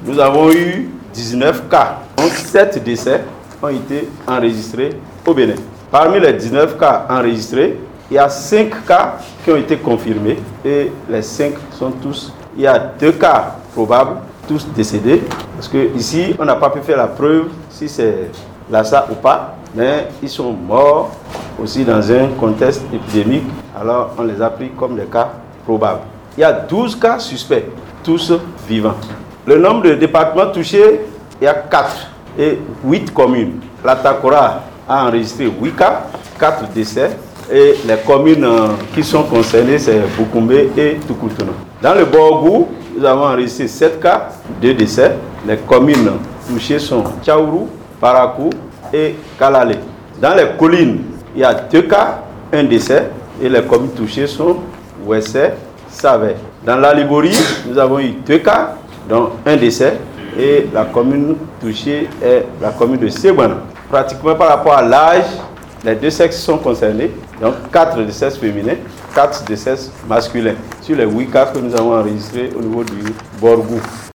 nous avons eu 19 cas. Donc 7 décès ont été enregistrés au Bénin. Parmi les 19 cas enregistrés, il y a 5 cas qui ont été confirmés et les 5 sont tous, il y a 2 cas probables, tous décédés, parce que ici on n'a pas pu faire la preuve si c'est Lassa ou pas, mais ils sont morts aussi dans un contexte épidémique, alors on les a pris comme des cas probables. Il y a 12 cas suspects, tous vivants. Le nombre de départements touchés, il y a 4 et 8 communes. La Takora a enregistré 8 cas, 4 décès. Et les communes qui sont concernées, c'est Bukumbe et Tukutuno. Dans le Borgou, nous avons enregistré 7 cas, 2 décès. Les communes touchées sont Tchaourou, Parakou et Kalale. Dans les collines, il y a 2 cas, 1 décès. Et les communes touchées sont Ouessé, Savé. Dans la Liborie, nous avons eu 2 cas, dont 1 décès. Et la commune touchée est la commune de Sebana. Pratiquement par rapport à l'âge, les 2 sexes sont concernés, donc 4 décès féminins, 4 décès masculins, sur les 8 cas que nous avons enregistrés au niveau du Borgou.